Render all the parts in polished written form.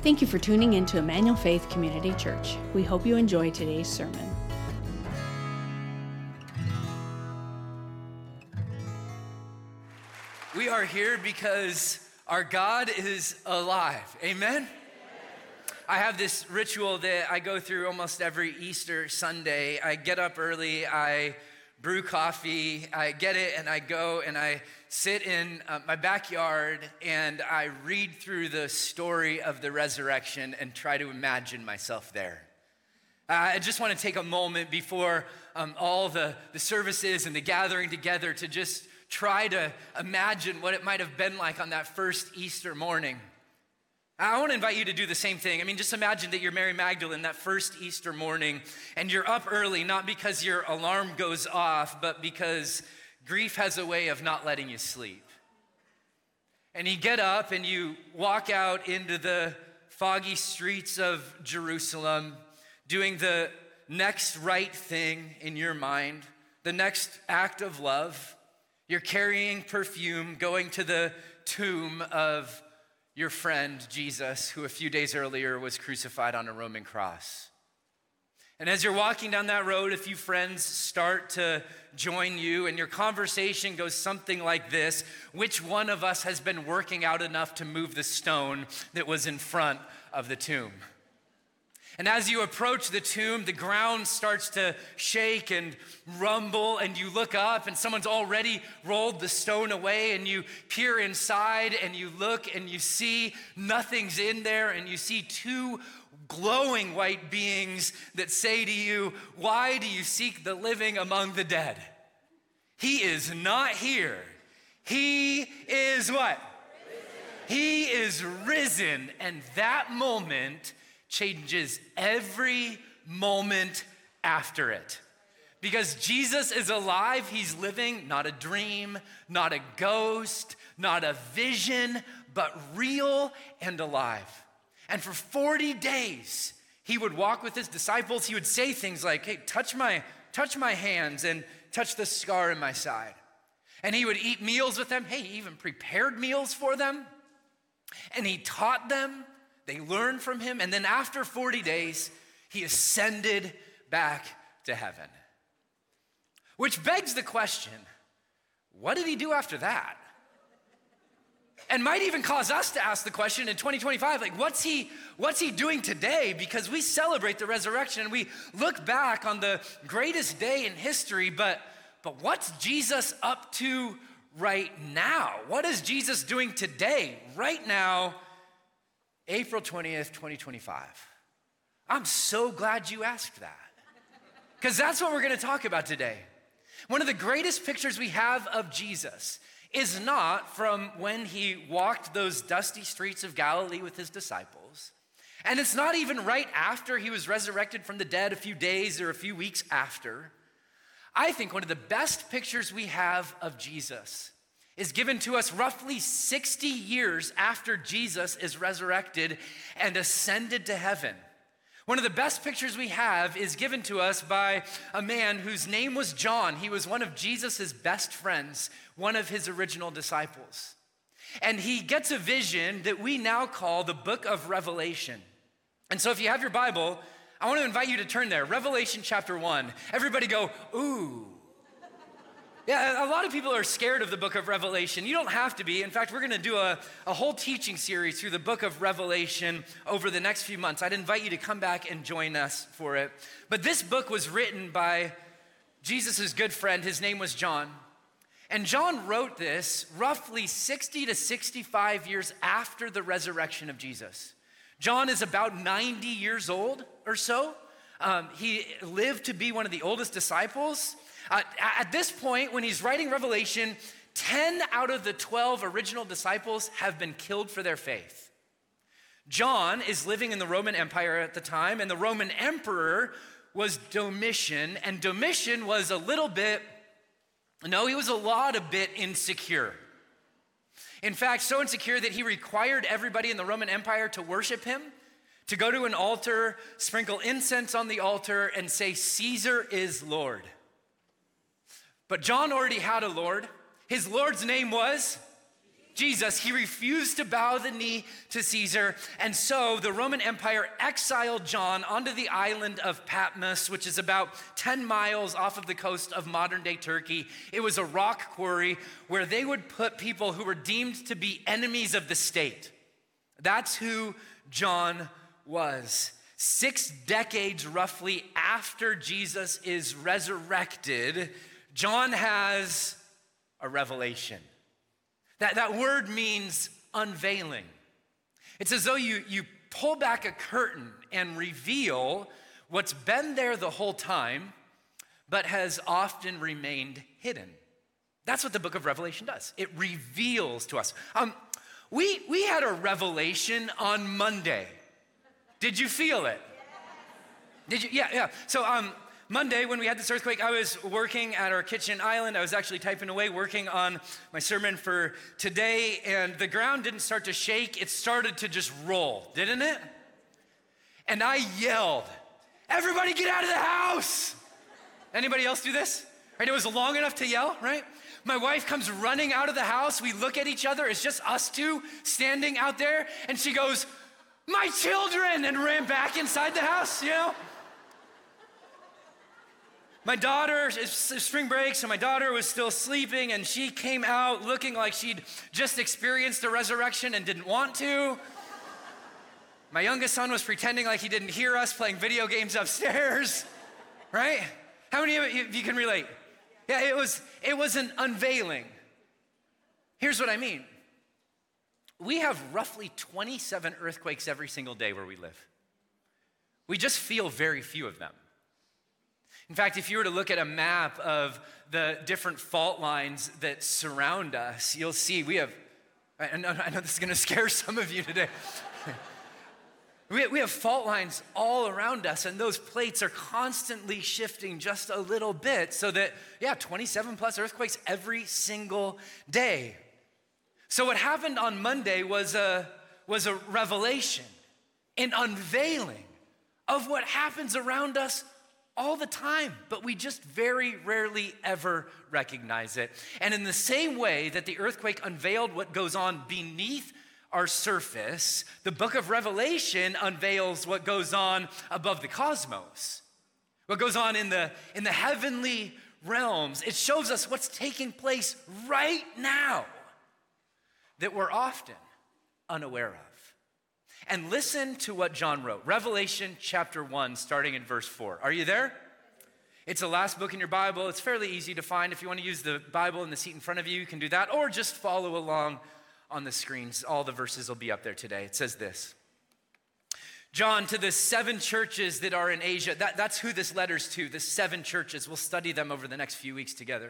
Thank you for tuning in to Emmanuel Faith Community Church. We hope you enjoy today's sermon. We are here because our God is alive. Amen? I have this ritual that I go through almost every Easter Sunday. I get up early, I brew coffee, I get it, and I go and I sit in my backyard and I read through the story of the resurrection and try to imagine myself there. I just want to take a moment before all the services and the gathering together to just try to imagine what it might have been like on that first Easter morning. I want to invite you to do the same thing. I mean, just imagine that you're Mary Magdalene that first Easter morning and you're up early, not because your alarm goes off, but because grief has a way of not letting you sleep. And you get up and you walk out into the foggy streets of Jerusalem, doing the next right thing in your mind, the next act of love. You're carrying perfume, going to the tomb of your friend Jesus, who a few days earlier was crucified on a Roman cross. And as you're walking down that road, a few friends start to join you, and your conversation goes something like this: which one of us has been working out enough to move the stone that was in front of the tomb? And as you approach the tomb, the ground starts to shake and rumble, and you look up and someone's already rolled the stone away, and you peer inside and you look and you see nothing's in there, and you see two glowing white beings that say to you, "Why do you seek the living among the dead? He is not here. He is what? Risen. He is risen." And that moment changes every moment after it. Because Jesus is alive, he's living, not a dream, not a ghost, not a vision, but real and alive. And for 40 days, he would walk with his disciples. He would say things like, "Hey, touch my hands and touch the scar in my side." And he would eat meals with them. Hey, he even prepared meals for them. And he taught them. They learned from him. And then after 40 days, he ascended back to heaven. Which begs the question, what did he do after that? And might even cause us to ask the question in 2025, like, what's he doing today? Because we celebrate the resurrection and we look back on the greatest day in history, but what's Jesus up to right now? What is Jesus doing today, right now, April 20th, 2025? I'm so glad you asked that, because that's what we're going to talk about today. One of the greatest pictures we have of Jesus is not from when he walked those dusty streets of Galilee with his disciples. And it's not even right after he was resurrected from the dead, a few days or a few weeks after. I think one of the best pictures we have of Jesus is given to us roughly 60 years after Jesus is resurrected and ascended to heaven. One of the best pictures we have is given to us by a man whose name was John. He was one of Jesus's best friends, one of his original disciples. And he gets a vision that we now call the book of Revelation. And so if you have your Bible, I want to invite you to turn there. Revelation chapter 1. Everybody go, ooh. Yeah, a lot of people are scared of the book of Revelation. You don't have to be. In fact, we're going to do a whole teaching series through the book of Revelation over the next few months. I'd invite you to come back and join us for it. But this book was written by Jesus' good friend. His name was John. And John wrote this roughly 60 to 65 years after the resurrection of Jesus. John is about 90 years old or so. He lived to be one of the oldest disciples. At this point, when he's writing Revelation, 10 out of the 12 original disciples have been killed for their faith. John is living in the Roman Empire at the time, and the Roman emperor was Domitian, and Domitian was he was a lot a bit insecure. In fact, so insecure that he required everybody in the Roman Empire to worship him, to go to an altar, sprinkle incense on the altar, and say, "Caesar is Lord." But John already had a Lord. His Lord's name was Jesus, he refused to bow the knee to Caesar, and so the Roman Empire exiled John onto the island of Patmos, which is about 10 miles off of the coast of modern-day Turkey. It was a rock quarry where they would put people who were deemed to be enemies of the state. That's who John was. 6 decades roughly after Jesus is resurrected, John has a revelation. That word means unveiling. It's as though you pull back a curtain and reveal what's been there the whole time, but has often remained hidden. That's what the book of Revelation does. It reveals to us. We had a revelation on Monday. Did you feel it? Did you? Yeah. So Monday, when we had this earthquake, I was working at our kitchen island. I was actually typing away, working on my sermon for today, and the ground didn't start to shake. It started to just roll, didn't it? And I yelled, "Everybody get out of the house!" Anybody else do this? Right? It was long enough to yell, right? My wife comes running out of the house. We look at each other. It's just us two standing out there, and she goes, "My children," and ran back inside the house, you know? My daughter, it's spring break, so my daughter was still sleeping, and she came out looking like she'd just experienced the resurrection and didn't want to. My youngest son was pretending like he didn't hear us playing video games upstairs, right? How many of you can relate? Yeah, it was an unveiling. Here's what I mean. We have roughly 27 earthquakes every single day where we live. We just feel very few of them. In fact, if you were to look at a map of the different fault lines that surround us, you'll see we have, I know this is gonna scare some of you today. We have fault lines all around us, and those plates are constantly shifting just a little bit, so that, 27 plus earthquakes every single day. So what happened on Monday was a revelation, an unveiling of what happens around us all the time, but we just very rarely ever recognize it. And in the same way that the earthquake unveiled what goes on beneath our surface, the book of Revelation unveils what goes on above the cosmos, what goes on in the heavenly realms. It shows us what's taking place right now that we're often unaware of. And listen to what John wrote. Revelation chapter 1, starting in verse 4. Are you there? It's the last book in your Bible. It's fairly easy to find. If you want to use the Bible in the seat in front of you, you can do that, or just follow along on the screens. All the verses will be up there today. It says this. John, to the 7 churches that are in Asia, that's who this letter's to, the 7 churches. We'll study them over the next few weeks together.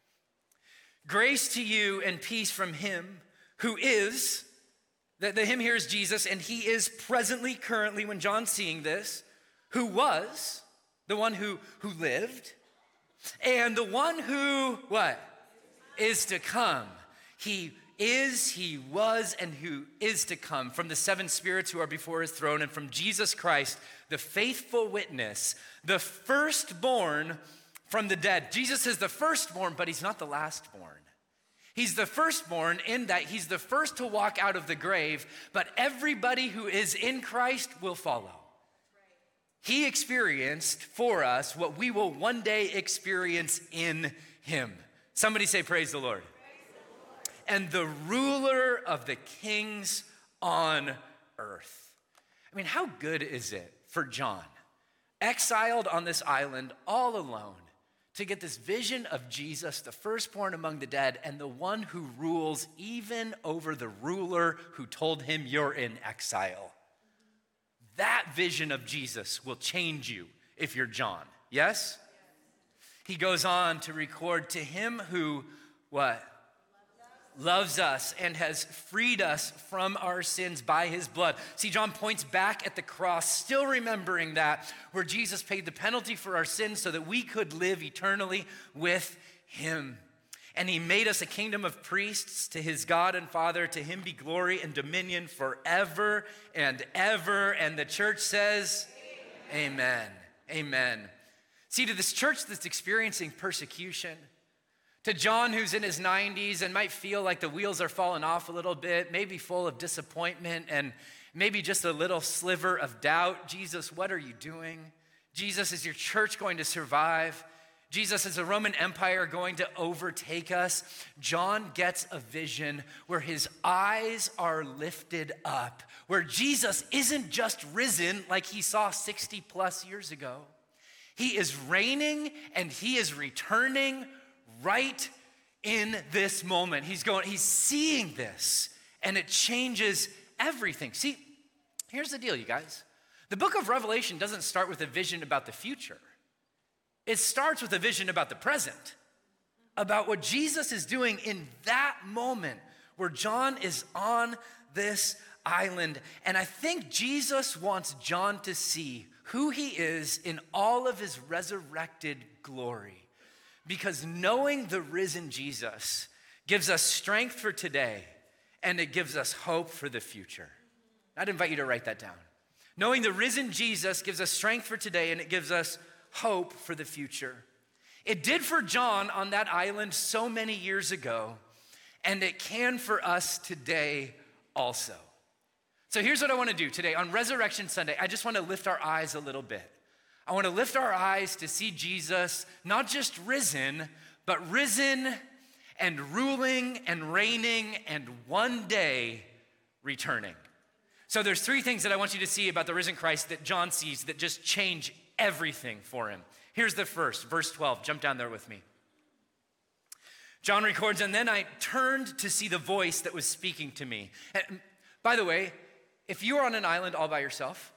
Grace to you and peace from him who is, the him here is Jesus, and he is presently, currently, when John's seeing this, who was, the one who lived, and the one who, what? Is to come. He is, he was, and who is to come, from the 7 spirits who are before his throne, and from Jesus Christ, the faithful witness, the firstborn from the dead. Jesus is the firstborn, but he's not the lastborn. He's the firstborn in that he's the first to walk out of the grave, but everybody who is in Christ will follow. He experienced for us what we will one day experience in him. Somebody say, praise the Lord. And the ruler of the kings on earth. I mean, how good is it for John, exiled on this island all alone, to get this vision of Jesus, the firstborn among the dead, and the one who rules even over the ruler who told him you're in exile? That vision of Jesus will change you if you're John. Yes? He goes on to record, to him who, what? Loves us and has freed us from our sins by his blood. See, John points back at the cross, still remembering that, where Jesus paid the penalty for our sins so that we could live eternally with him. And he made us a kingdom of priests to his God and Father. To him be glory and dominion forever and ever. And the church says, amen. Amen. See, to this church that's experiencing persecution, To John, who's in his 90s and might feel like the wheels are falling off a little bit, maybe full of disappointment and maybe just a little sliver of doubt. Jesus, what are you doing? Jesus, is your church going to survive? Jesus, is the Roman Empire going to overtake us? John gets a vision where his eyes are lifted up, where Jesus isn't just risen like he saw 60 plus years ago. He is reigning and he is returning right in this moment. He's seeing this, and it changes everything. See, here's the deal, you guys. The book of Revelation doesn't start with a vision about the future. It starts with a vision about the present, about what Jesus is doing in that moment where John is on this island. And I think Jesus wants John to see who he is in all of his resurrected glory. Because knowing the risen Jesus gives us strength for today, and it gives us hope for the future. I'd invite you to write that down. Knowing the risen Jesus gives us strength for today, and it gives us hope for the future. It did for John on that island so many years ago, and it can for us today also. So here's what I want to do today. On Resurrection Sunday, I just want to lift our eyes a little bit. I want to lift our eyes to see Jesus not just risen, but risen and ruling and reigning and one day returning. So there's three things that I want you to see about the risen Christ that John sees that just change everything for him. Here's the first, verse 12. Jump down there with me. John records, and then I turned to see the voice that was speaking to me. And by the way, if you were on an island all by yourself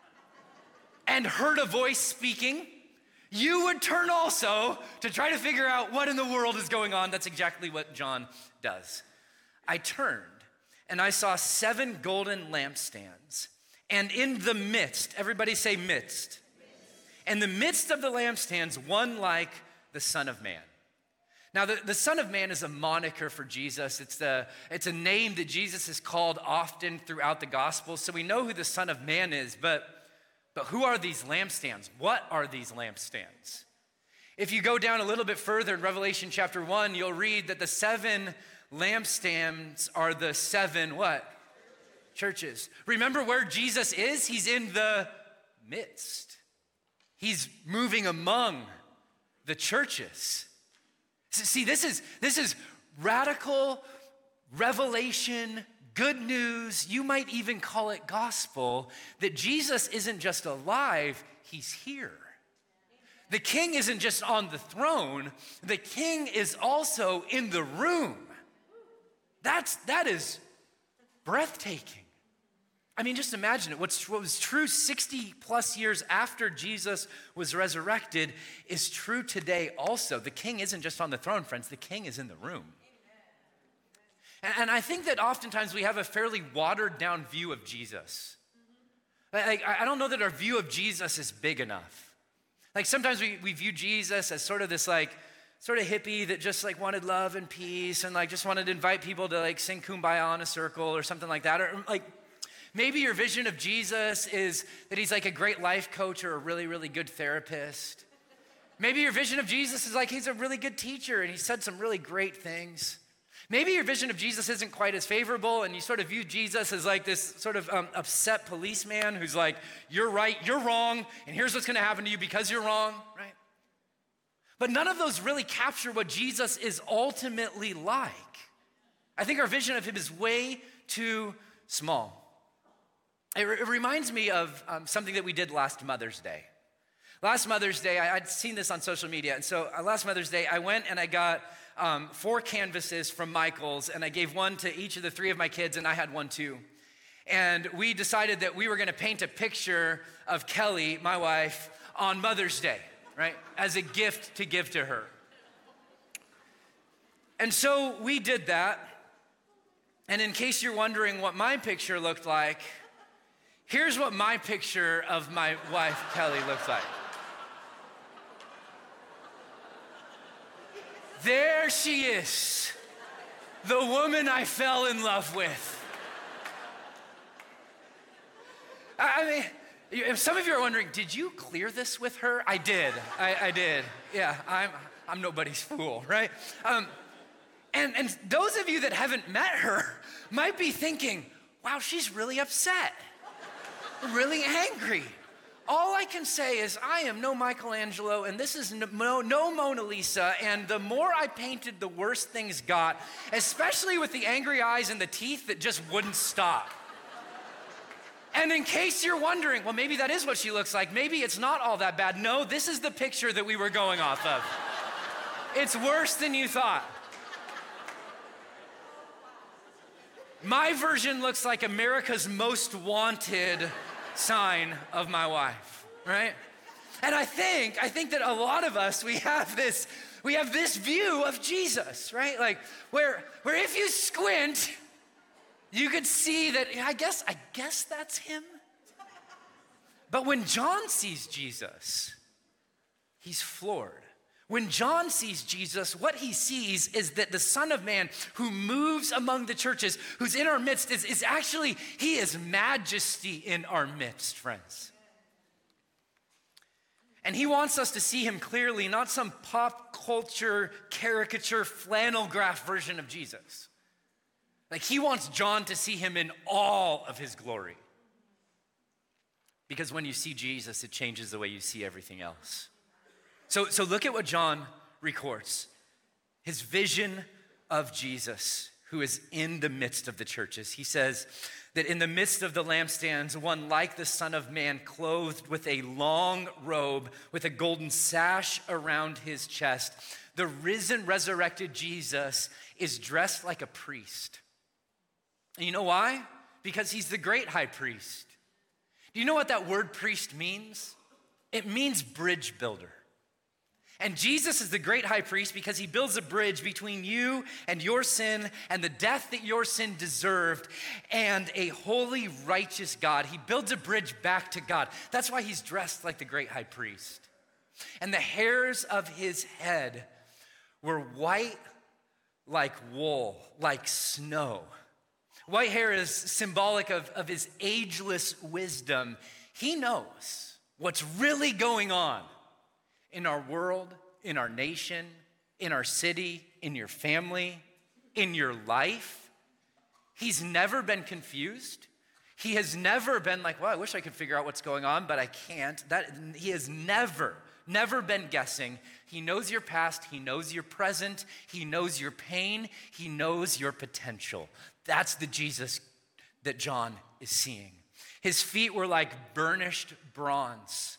and heard a voice speaking, you would turn also to try to figure out what in the world is going on. That's exactly what John does. I turned and I saw 7 golden lampstands. And in the midst, everybody say midst. In the midst of the lampstands, one like the Son of Man. Now, the Son of Man is a moniker for Jesus. It's a name that Jesus is called often throughout the Gospels. So we know who the Son of Man is, but who are these lampstands? What are these lampstands? If you go down a little bit further in Revelation chapter 1, you'll read that the 7 lampstands are the 7 what? Churches. Remember where Jesus is? He's in the midst. He's moving among the churches. See, this is radical revelation, good news. You might even call it gospel, that Jesus isn't just alive, he's here. The king isn't just on the throne, the king is also in the room. That is breathtaking. I mean, just imagine it. What was true 60 plus years after Jesus was resurrected is true today also. The king isn't just on the throne, friends. The king is in the room. And I think that oftentimes we have a fairly watered down view of Jesus. I don't know that our view of Jesus is big enough. Like sometimes we view Jesus as sort of this sort of hippie that just wanted love and peace and just wanted to invite people to sing Kumbaya on a circle or something like that. Or maybe your vision of Jesus is that he's a great life coach or a really, really good therapist. Maybe your vision of Jesus is he's a really good teacher and he said some really great things. Maybe your vision of Jesus isn't quite as favorable and you sort of view Jesus as this sort of upset policeman who's you're right, you're wrong, and here's what's gonna happen to you because you're wrong, right? But none of those really capture what Jesus is ultimately like. I think our vision of him is way too small. It reminds me of something that we did last Mother's Day. Last Mother's Day, I'd seen this on social media, and so last Mother's Day, I went and I got 4 canvases from Michaels, and I gave one to each of the 3 of my kids, and I had one too. And we decided that we were gonna paint a picture of Kelly, my wife, on Mother's Day, right? As a gift to give to her. And so we did that. And in case you're wondering what my picture looked like, here's what my picture of my wife, Kelly, looks like. There she is, the woman I fell in love with. I mean, if some of you are wondering, did you clear this with her? I did, I did. Yeah, I'm nobody's fool, right? And those of you that haven't met her might be thinking, wow, she's really upset, really angry. All I can say is I am no Michelangelo, and this is no Mona Lisa, and the more I painted, the worse things got, especially with the angry eyes and the teeth that just wouldn't stop. And in case you're wondering, well, maybe that is what she looks like. Maybe it's not all that bad. No, this is the picture that we were going off of. It's worse than you thought. My version looks like America's Most Wanted sign of my wife, right? And I think that a lot of us, we have this view of Jesus, right? Like where if you squint, you could see that, I guess that's him. But when John sees Jesus, he's floored. When John sees Jesus, what he sees is that the Son of Man who moves among the churches, who's in our midst, is actually, he is majesty in our midst, friends. And he wants us to see him clearly, not some pop culture, caricature, flannel graph version of Jesus. Like he wants John to see him in all of his glory. Because when you see Jesus, it changes the way you see everything else. So look at what John records. His vision of Jesus, who is in the midst of the churches. He says that in the midst of the lampstands, one like the Son of Man, clothed with a long robe, with a golden sash around his chest. The risen, resurrected Jesus is dressed like a priest. And you know why? Because he's the great high priest. Do you know what that word priest means? It means bridge builder. And Jesus is the great high priest because he builds a bridge between you and your sin and the death that your sin deserved and a holy, righteous God. He builds a bridge back to God. That's why he's dressed like the great high priest. And the hairs of his head were white like wool, like snow. White hair is symbolic of his ageless wisdom. He knows what's really going on in our world, in our nation, in our city, in your family, in your life. He's never been confused. He has never been like, well, I wish I could figure out what's going on, but I can't. He has never been guessing. He knows your past. He knows your present. He knows your pain. He knows your potential. That's the Jesus that John is seeing. His feet were like burnished bronze.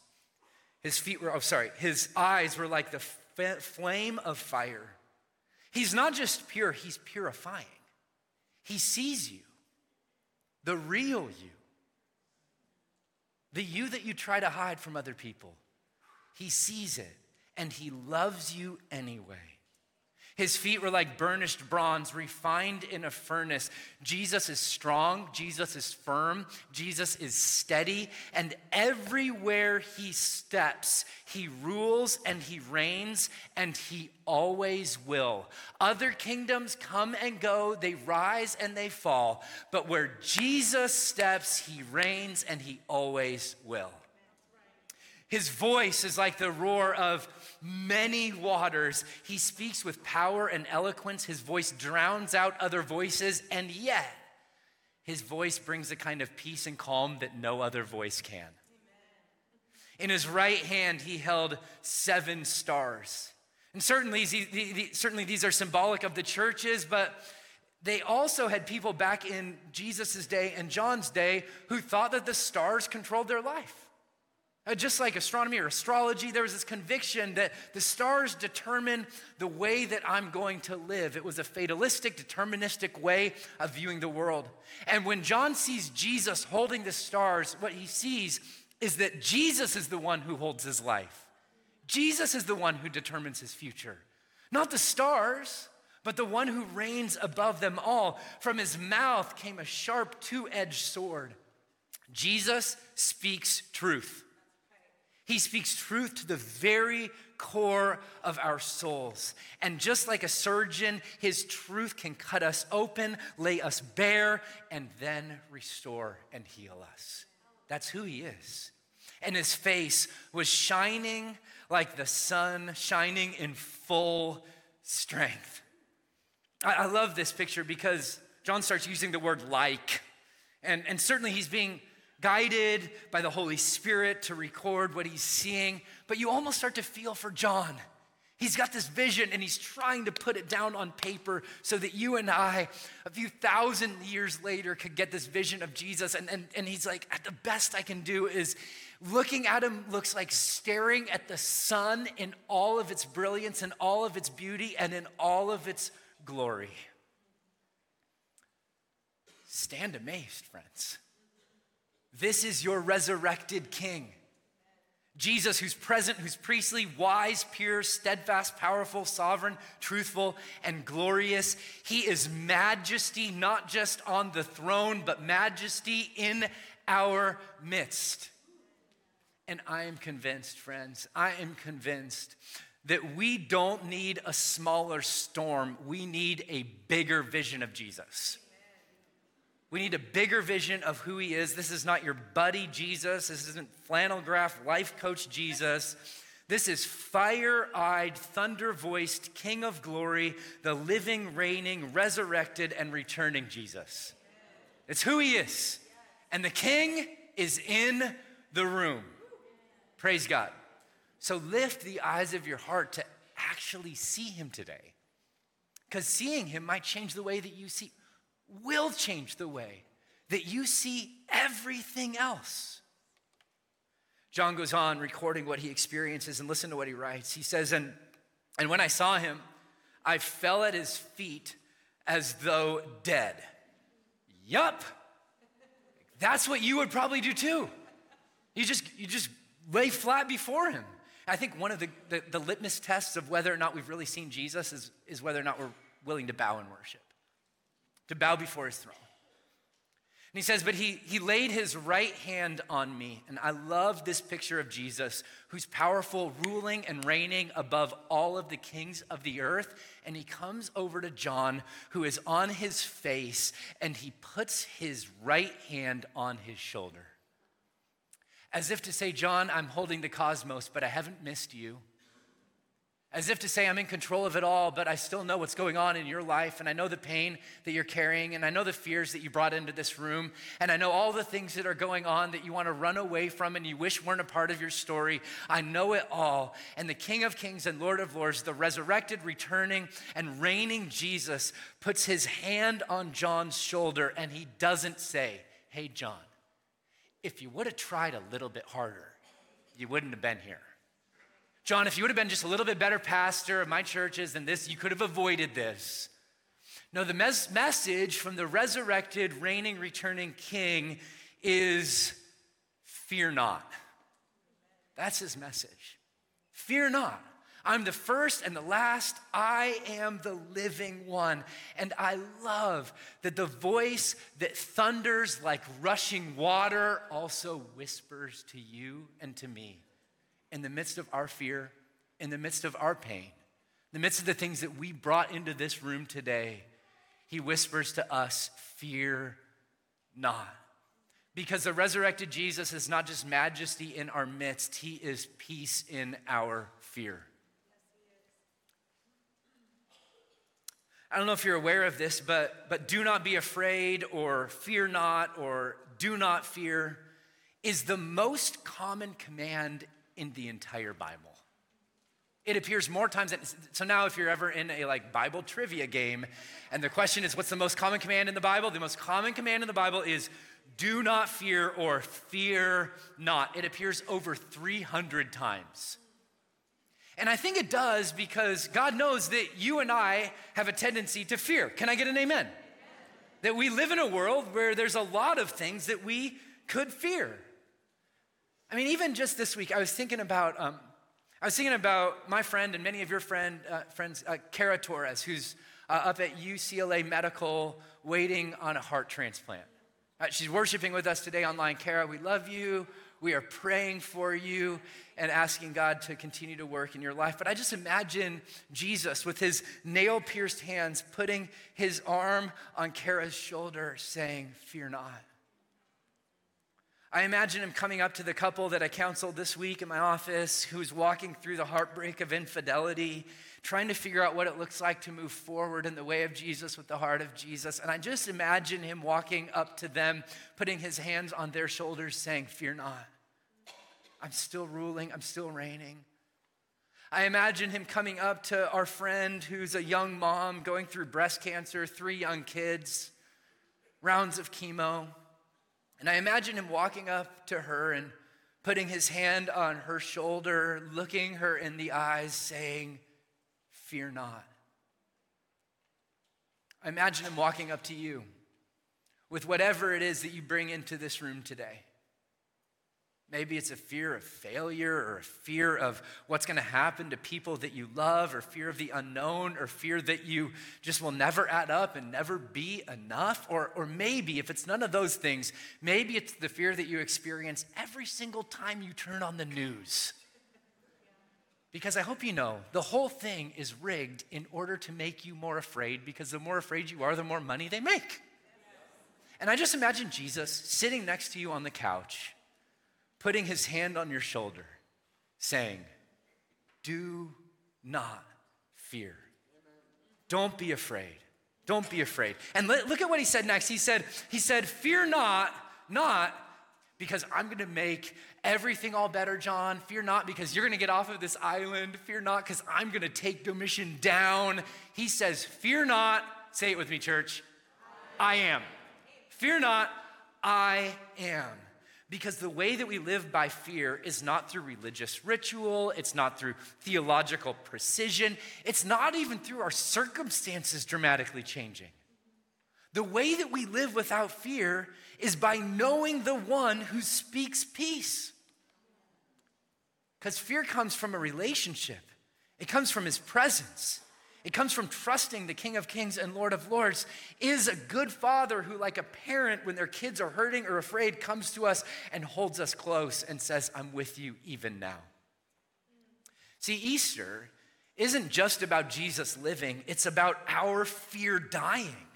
His eyes were like the flame of fire. He's not just pure, he's purifying. He sees you, the real you, the you that you try to hide from other people. He sees it, and he loves you anyway. His feet were like burnished bronze, refined in a furnace. Jesus is strong. Jesus is firm. Jesus is steady. And everywhere he steps, he rules and he reigns, and he always will. Other kingdoms come and go. They rise and they fall. But where Jesus steps, he reigns and he always will. His voice is like the roar of many waters. He speaks with power and eloquence. His voice drowns out other voices, and yet his voice brings a kind of peace and calm that no other voice can. Amen. In his right hand, he held 7 stars. And certainly these are symbolic of the churches, but they also had people back in Jesus' day and John's day who thought that the stars controlled their life. Just like astronomy or astrology, there was this conviction that the stars determine the way that I'm going to live. It was a fatalistic, deterministic way of viewing the world. And when John sees Jesus holding the stars, what he sees is that Jesus is the one who holds his life. Jesus is the one who determines his future. Not the stars, but the one who reigns above them all. From his mouth came a sharp, two-edged sword. Jesus speaks truth. He speaks truth to the very core of our souls. And just like a surgeon, his truth can cut us open, lay us bare, and then restore and heal us. That's who he is. and his face was shining like the sun, shining in full strength. I love this picture because John starts using the word like, and certainly he's being guided by the Holy Spirit to record what he's seeing, but you almost start to feel for John. He's got this vision and he's trying to put it down on paper so that you and I, a few thousand years later, could get this vision of Jesus. And he's like, the best I can do is looking at him looks like staring at the sun in all of its brilliance and all of its beauty and in all of its glory. Stand amazed, friends. This is your resurrected King. Jesus, who's present, who's priestly, wise, pure, steadfast, powerful, sovereign, truthful, and glorious. He is majesty, not just on the throne, but majesty in our midst. And I am convinced, friends, I am convinced that we don't need a smaller storm. We need a bigger vision of Jesus. We need a bigger vision of who he is. This is not your buddy Jesus. This isn't flannel graph life coach Jesus. This is fire-eyed, thunder-voiced King of glory, the living, reigning, resurrected, and returning Jesus. It's who he is. And the King is in the room. Praise God. So lift the eyes of your heart to actually see him today. Because seeing him might change the way that you see, will change the way that you see everything else. John goes on recording what he experiences, and listen to what he writes. He says, and when I saw him, I fell at his feet as though dead. Yup. That's what you would probably do too. You just lay flat before him. I think one of the litmus tests of whether or not we've really seen Jesus is whether or not we're willing to bow in worship, to bow before his throne. And he says, but he laid his right hand on me. And I love this picture of Jesus, who's powerful, ruling and reigning above all of the kings of the earth. And he comes over to John, who is on his face, and he puts his right hand on his shoulder. As if to say, John, I'm holding the cosmos, but I haven't missed you. As if to say, I'm in control of it all, but I still know what's going on in your life, and I know the pain that you're carrying, and I know the fears that you brought into this room, and I know all the things that are going on that you want to run away from and you wish weren't a part of your story. I know it all. And the King of Kings and Lord of Lords, the resurrected, returning, and reigning Jesus, puts his hand on John's shoulder, and he doesn't say, hey, John, if you would have tried a little bit harder, you wouldn't have been here. John, if you would have been just a little bit better pastor of my churches than this, you could have avoided this. No, the message from the resurrected, reigning, returning King is fear not. That's his message. Fear not. I'm the first and the last. I am the living one. And I love that the voice that thunders like rushing water also whispers to you and to me. In the midst of our fear, in the midst of our pain, in the midst of the things that we brought into this room today, he whispers to us, fear not. Because the resurrected Jesus is not just majesty in our midst, he is peace in our fear. I don't know if you're aware of this, but do not be afraid or fear not or do not fear is the most common command in the entire Bible. It appears more times than, so now if you're ever in a Bible trivia game and the question is what's the most common command in the Bible? The most common command in the Bible is do not fear or fear not. It appears over 300 times. And I think it does because God knows that you and I have a tendency to fear. Can I get an amen? That we live in a world where there's a lot of things that we could fear. I mean, even just this week, I was thinking about my friend and many of your friends, Kara Torres, who's up at UCLA Medical waiting on a heart transplant. She's worshiping with us today online. Kara, we love you. We are praying for you and asking God to continue to work in your life. But I just imagine Jesus with his nail-pierced hands putting his arm on Kara's shoulder saying, fear not. I imagine him coming up to the couple that I counseled this week in my office who's walking through the heartbreak of infidelity, trying to figure out what it looks like to move forward in the way of Jesus with the heart of Jesus. And I just imagine him walking up to them, putting his hands on their shoulders, saying, "Fear not. I'm still ruling. I'm still reigning." I imagine him coming up to our friend who's a young mom going through breast cancer, 3 young kids, rounds of chemo. And I imagine him walking up to her and putting his hand on her shoulder, looking her in the eyes, saying, "Fear not." I imagine him walking up to you with whatever it is that you bring into this room today. Maybe it's a fear of failure or a fear of what's going to happen to people that you love, or fear of the unknown, or fear that you just will never add up and never be enough. Or maybe, if it's none of those things, maybe it's the fear that you experience every single time you turn on the news. Because I hope you know, the whole thing is rigged in order to make you more afraid, because the more afraid you are, the more money they make. And I just imagine Jesus sitting next to you on the couch, putting his hand on your shoulder, saying, "Do not fear. Don't be afraid. Don't be afraid." And look at what he said next. He said, "Fear not, because I'm going to make everything all better, John. Fear not, because you're going to get off of this island. Fear not, because I'm going to take Domitian down." He says, "Fear not." Say it with me, church. I am. Fear not, I am. Because the way that we live by fear is not through religious ritual, it's not through theological precision, it's not even through our circumstances dramatically changing. The way that we live without fear is by knowing the one who speaks peace. Because fear comes from a relationship. It comes from his presence. It comes from trusting the King of Kings and Lord of Lords is a good father who, like a parent, when their kids are hurting or afraid, comes to us and holds us close and says, "I'm with you even now." See, Easter isn't just about Jesus living, it's about our fear dying.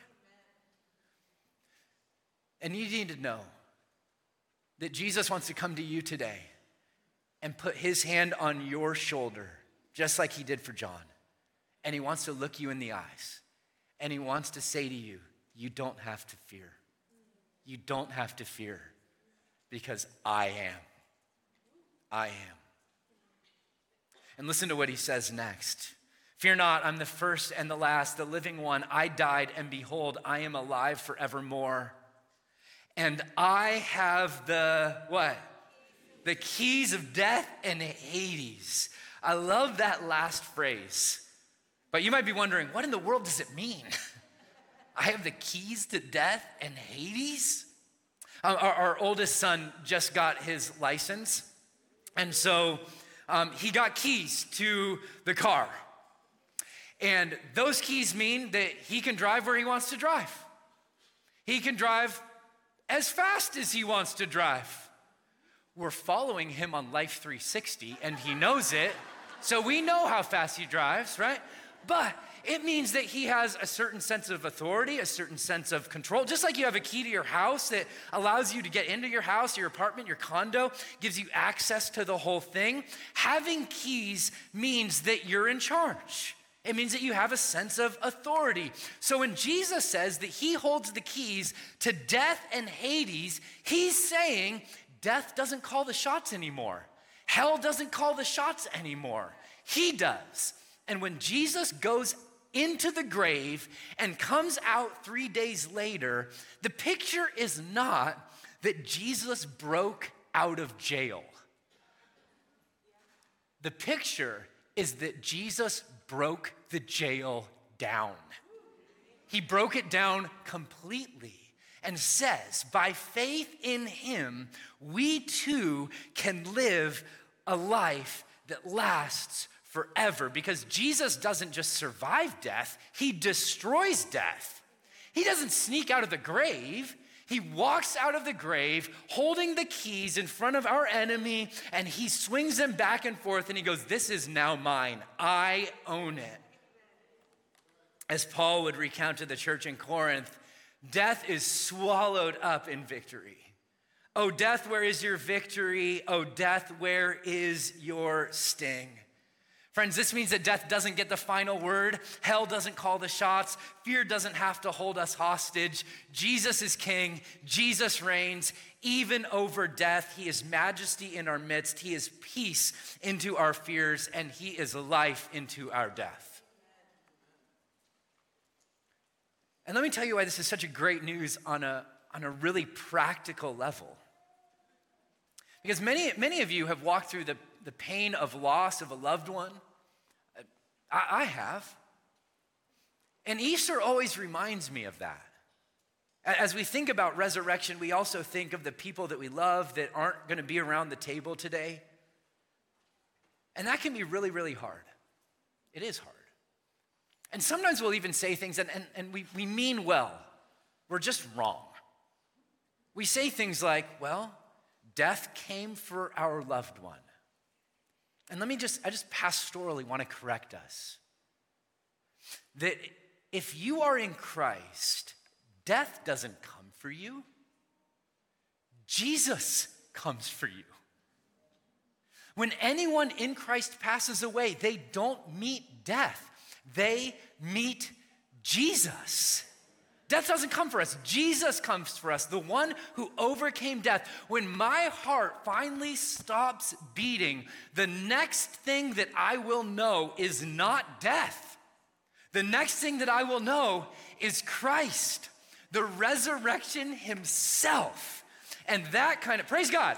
And you need to know that Jesus wants to come to you today and put his hand on your shoulder, just like he did for John. And he wants to look you in the eyes. And he wants to say to you, you don't have to fear. You don't have to fear, because I am. I am. And listen to what he says next. "Fear not, I'm the first and the last, the living one. I died, and behold, I am alive forevermore. And I have the," what? "The keys of death and Hades." I love that last phrase. But you might be wondering, what in the world does it mean? I have the keys to death and Hades? Our oldest son just got his license. And so he got keys to the car. And those keys mean that he can drive where he wants to drive. He can drive as fast as he wants to drive. We're following him on Life 360, and he knows it. So we know how fast he drives, right? But it means that he has a certain sense of authority, a certain sense of control. Just like you have a key to your house that allows you to get into your house, your apartment, your condo, gives you access to the whole thing. Having keys means that you're in charge. It means that you have a sense of authority. So when Jesus says that he holds the keys to death and Hades, he's saying death doesn't call the shots anymore. Hell doesn't call the shots anymore. He does. And when Jesus goes into the grave and comes out 3 days later, the picture is not that Jesus broke out of jail. The picture is that Jesus broke the jail down. He broke it down completely and says, by faith in him, we too can live a life that lasts forever, because Jesus doesn't just survive death, he destroys death. He doesn't sneak out of the grave. He walks out of the grave holding the keys in front of our enemy, and he swings them back and forth and he goes, "This is now mine. I own it." As Paul would recount to the church in Corinth, death is swallowed up in victory. O death, where is your victory? O death, where is your sting? Friends, this means that death doesn't get the final word. Hell doesn't call the shots. Fear doesn't have to hold us hostage. Jesus is king. Jesus reigns even over death. He is majesty in our midst. He is peace into our fears, and he is life into our death. And let me tell you why this is such a great news on a really practical level. Because many of you have walked through the pain of loss of a loved one. I have. And Easter always reminds me of that. As we think about resurrection, we also think of the people that we love that aren't going to be around the table today. And that can be really, really hard. It is hard. And sometimes we'll even say things, and we mean well. We're just wrong. We say things like, well, death came for our loved one. And I just pastorally want to correct us. That if you are in Christ, death doesn't come for you. Jesus comes for you. When anyone in Christ passes away, they don't meet death. They meet Jesus. Death doesn't come for us. Jesus comes for us, the one who overcame death. When my heart finally stops beating, the next thing that I will know is not death. The next thing that I will know is Christ, the resurrection himself. And that kind of, praise God.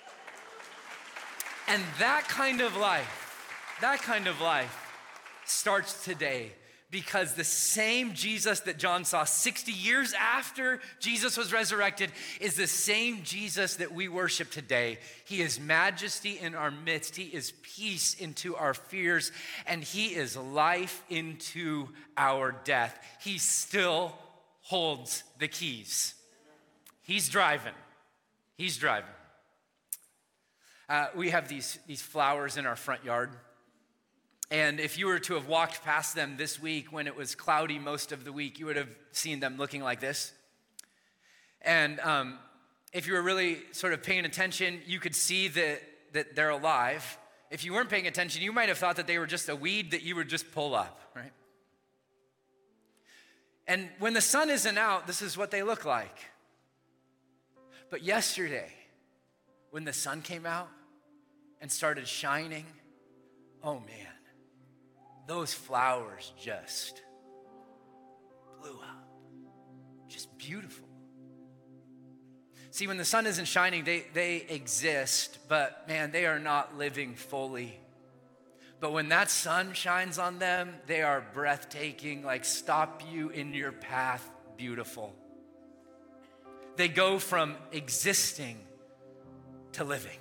And that kind of life starts today. Because the same Jesus that John saw 60 years after Jesus was resurrected is the same Jesus that we worship today. He is majesty in our midst. He is peace into our fears. And he is life into our death. He still holds the keys. He's driving. We have these flowers in our front yard. And if you were to have walked past them this week when it was cloudy most of the week, you would have seen them looking like this. And if you were really sort of paying attention, you could see that they're alive. If you weren't paying attention, you might have thought that they were just a weed that you would just pull up, right? And when the sun isn't out, this is what they look like. But yesterday, when the sun came out and started shining, oh man. Those flowers just blew up. Just beautiful. See, when the sun isn't shining, they exist, but man, they are not living fully. But when that sun shines on them, they are breathtaking, like stop you in your path, beautiful. They go from existing to living.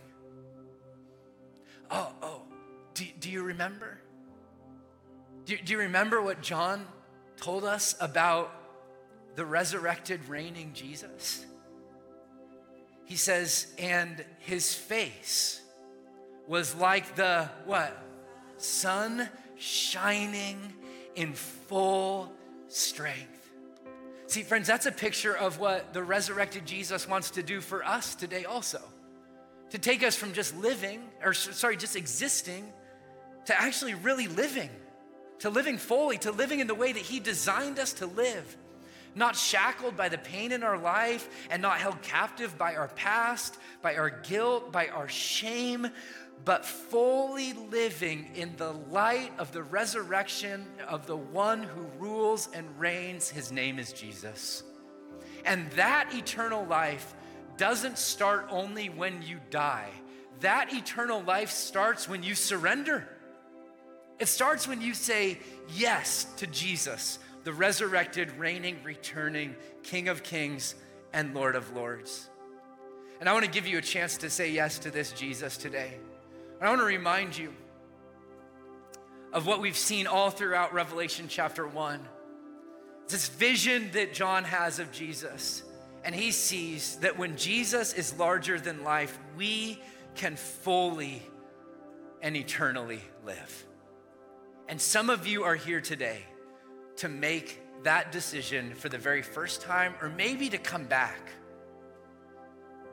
Do you remember? Do you remember what John told us about the resurrected, reigning Jesus? He says, and his face was like the, what? Sun shining in full strength. See, friends, that's a picture of what the resurrected Jesus wants to do for us today also. To take us from just just existing, to actually really living. To living fully, to living in the way that he designed us to live. Not shackled by the pain in our life and not held captive by our past, by our guilt, by our shame, but fully living in the light of the resurrection of the one who rules and reigns. His name is Jesus. And that eternal life doesn't start only when you die. That eternal life starts when you surrender. It starts when you say yes to Jesus, the resurrected, reigning, returning King of Kings and Lord of Lords. And I want to give you a chance to say yes to this Jesus today. And I want to remind you of what we've seen all throughout Revelation chapter 1. It's this vision that John has of Jesus. And he sees that when Jesus is larger than life, we can fully and eternally live. And some of you are here today to make that decision for the very first time, or maybe to come back.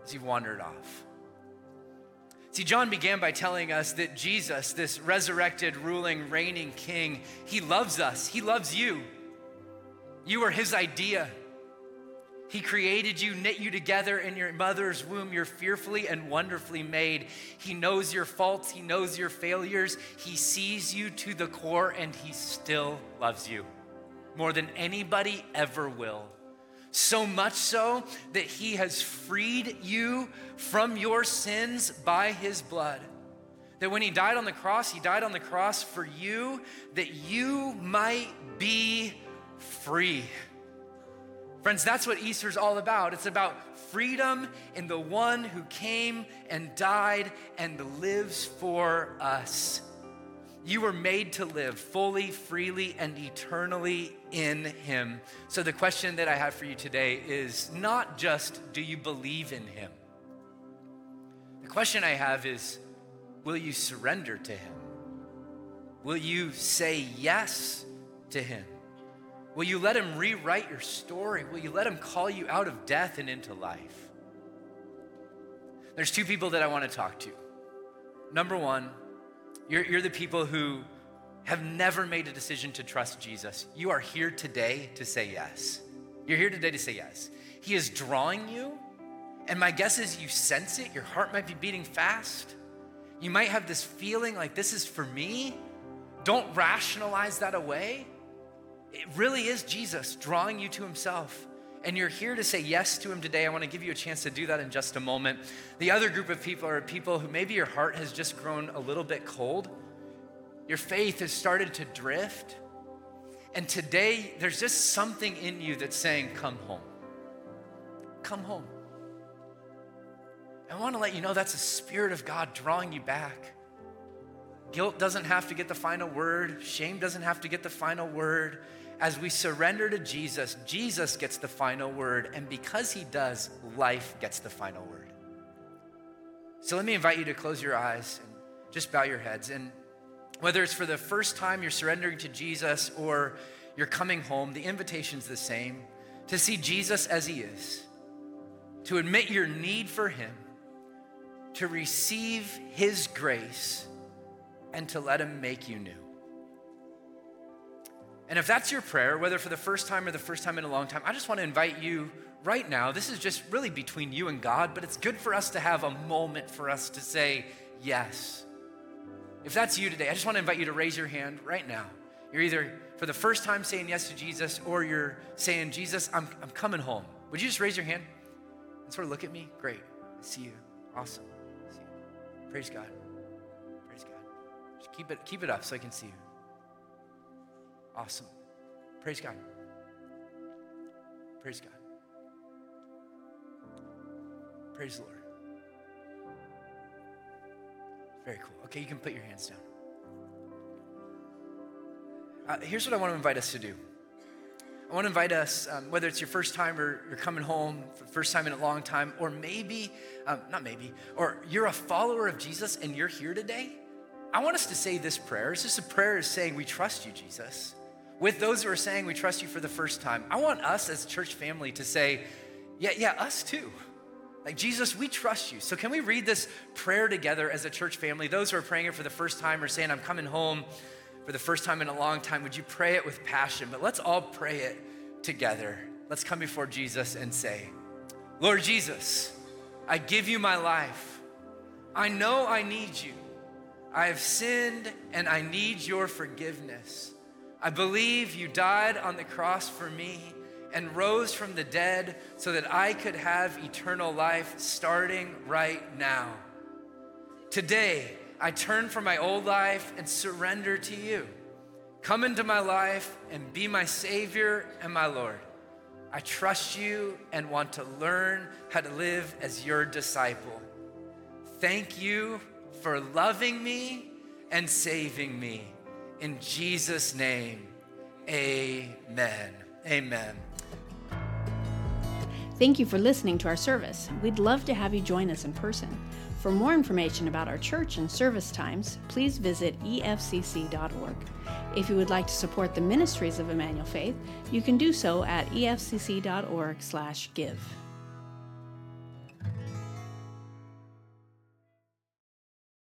as he wandered off. See, John began by telling us that Jesus, this resurrected, ruling, reigning king, he loves us. He loves you. You are his idea. He created you, knit you together in your mother's womb. You're fearfully and wonderfully made. He knows your faults. He knows your failures. He sees you to the core, and he still loves you more than anybody ever will. So much so that he has freed you from your sins by his blood. That when he died on the cross for you, that you might be free. Friends, that's what Easter's all about. It's about freedom in the one who came and died and lives for us. You were made to live fully, freely, and eternally in him. So the question that I have for you today is not just, do you believe in him? The question I have is, will you surrender to him? Will you say yes to him? Will you let him rewrite your story? Will you let him call you out of death and into life? There's two people that I want to talk to. Number one, you're the people who have never made a decision to trust Jesus. You are here today to say yes. You're here today to say yes. He is drawing you, and my guess is you sense it. Your heart might be beating fast. You might have this feeling like, this is for me. Don't rationalize that away. It really is Jesus drawing you to himself. And you're here to say yes to him today. I want to give you a chance to do that in just a moment. The other group of people are people who maybe your heart has just grown a little bit cold. Your faith has started to drift. And today, there's just something in you that's saying, come home. Come home. I want to let you know that's the Spirit of God drawing you back. Guilt doesn't have to get the final word. Shame doesn't have to get the final word. As we surrender to Jesus, Jesus gets the final word. And because he does, life gets the final word. So let me invite you to close your eyes and just bow your heads. And whether it's for the first time you're surrendering to Jesus or you're coming home, the invitation's the same. To see Jesus as he is. To admit your need for him. To receive his grace. And to let him make you new. And if that's your prayer, whether for the first time or the first time in a long time, I just want to invite you right now. This is just really between you and God, but it's good for us to have a moment for us to say yes. If that's you today, I just want to invite you to raise your hand right now. You're either for the first time saying yes to Jesus, or you're saying, Jesus, I'm coming home. Would you just raise your hand and sort of look at me? Great. I see you. Awesome. I see you. Praise God. Praise God. Just keep it up so I can see you. Awesome. Praise God. Praise God. Praise the Lord. Very cool. Okay, you can put your hands down. Here's what I want to invite us to do. I want to invite us, whether it's your first time or you're coming home for the first time in a long time, or maybe, or you're a follower of Jesus and you're here today. I want us to say this prayer. It's just a prayer saying, we trust you, Jesus. With those who are saying we trust you for the first time, I want us as a church family to say, yeah, us too. Like, Jesus, we trust you. So can we read this prayer together as a church family? Those who are praying it for the first time or saying, I'm coming home for the first time in a long time, would you pray it with passion? But let's all pray it together. Let's come before Jesus and say, Lord Jesus, I give you my life. I know I need you. I have sinned and I need your forgiveness. I believe you died on the cross for me and rose from the dead so that I could have eternal life starting right now. Today, I turn from my old life and surrender to you. Come into my life and be my Savior and my Lord. I trust you and want to learn how to live as your disciple. Thank you for loving me and saving me. In Jesus' name, amen. Amen. Thank you for listening to our service. We'd love to have you join us in person. For more information about our church and service times, please visit efcc.org. If you would like to support the ministries of Emmanuel Faith, you can do so at efcc.org/give.